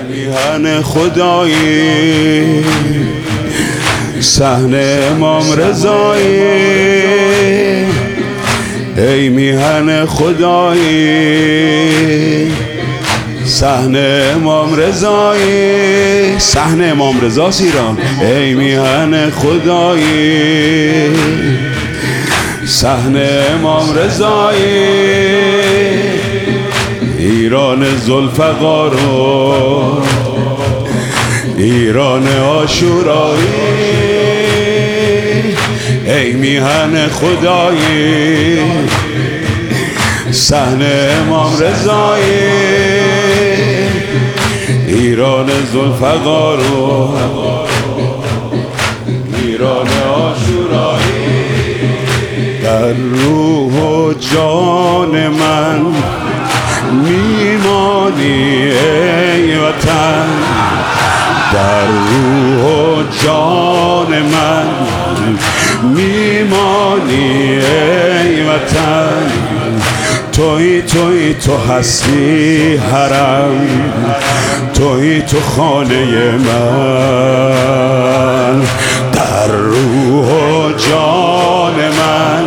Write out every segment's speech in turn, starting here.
میهن خدایی، صحن امام رضایی، ای میهن خدایی، صحن امام رضایی، صحن امام رضاست ایران. ای میهن خدایی، صحن امام رضایی، ایران ذوالفقار و ایران عاشورایی، ای میهن خدایی، صحن امام رضایی، ایران ذوالفقار و ایران عاشورایی. در روح و جان من میمانی ای وطن، در روح و جان من میمانی ای وطن، تویی تو هستی حرم، تویی تو خانه من، در روح و جان من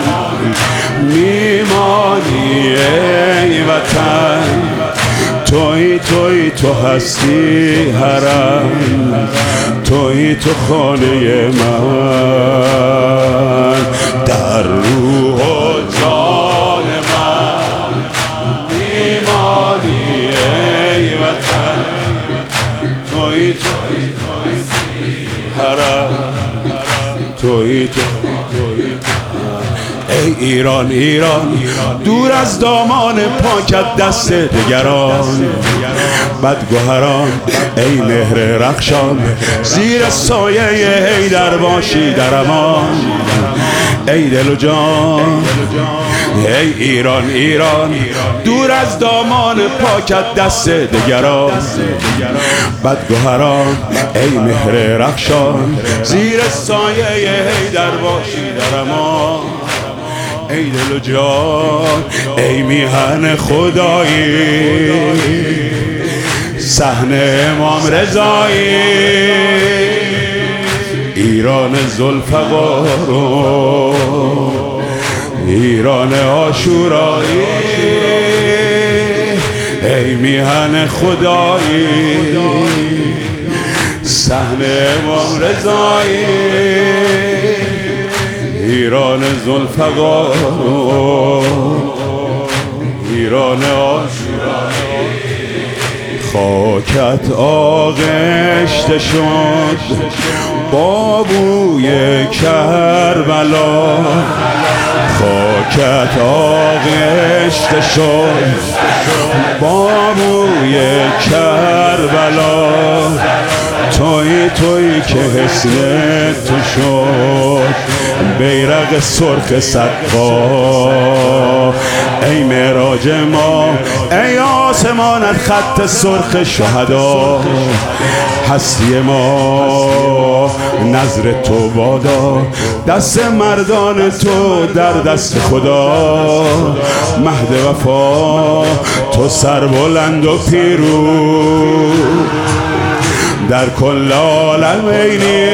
میمانی ای وطن، تویی تو هستی حرم، تویی تو خانه من، در روح و جان من میمانی ای وطن، تویی هستی حرم، تویی ای ایران دور از دامان پاکت دست دگران، بدگوهران ای مهر رخشان، زیر سایه حیدر باشی در امان، ای دل و جان ای ایران دور از دامان پاکت دست دگران، بدگوهران ای مهر رخشان، زیر سایه حیدر باشی در امان، ای دل و جان ای میهن خدایی، صحن امام رضایی، ایران ذوالفقار و ایران عاشورایی، ای میهن خدایی، صحن امام رضایی، ایران ذوالفقار و ایران عاشورایی. خاکت آغشته شد با بوی کربلا، خاکت آغشته شد با بوی کربلا، تویی که حسن تو شد بیرق سرخ سقا، ای معراج ما ای آسمانت خط سرخ شهدا، هستی ما نظر تو بادا، دست مردان تو در دست خدا، مهد وفا تو سربلند و پیروز در کل عالمینی،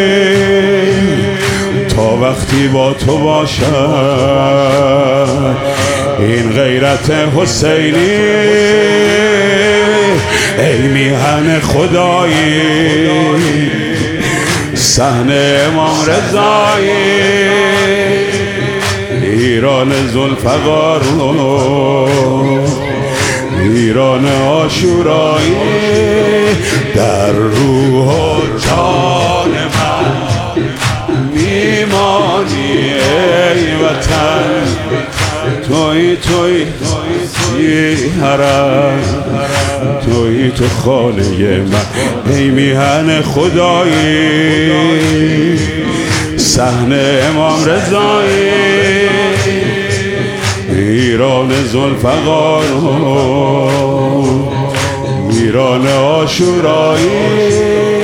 تا وقتی با تو باشد این غیرت حسینی، ای میهن خدایی، صحن امام رضایی، ایران ذوالفقار و ایران عاشورایی، در روح و جان من میمانی ای وطن، تویی حرم، تویی تو خانه من، ای میهن خدایی، صحن امام رضایی، ایران ذوالفقار و ایران عاشورایی.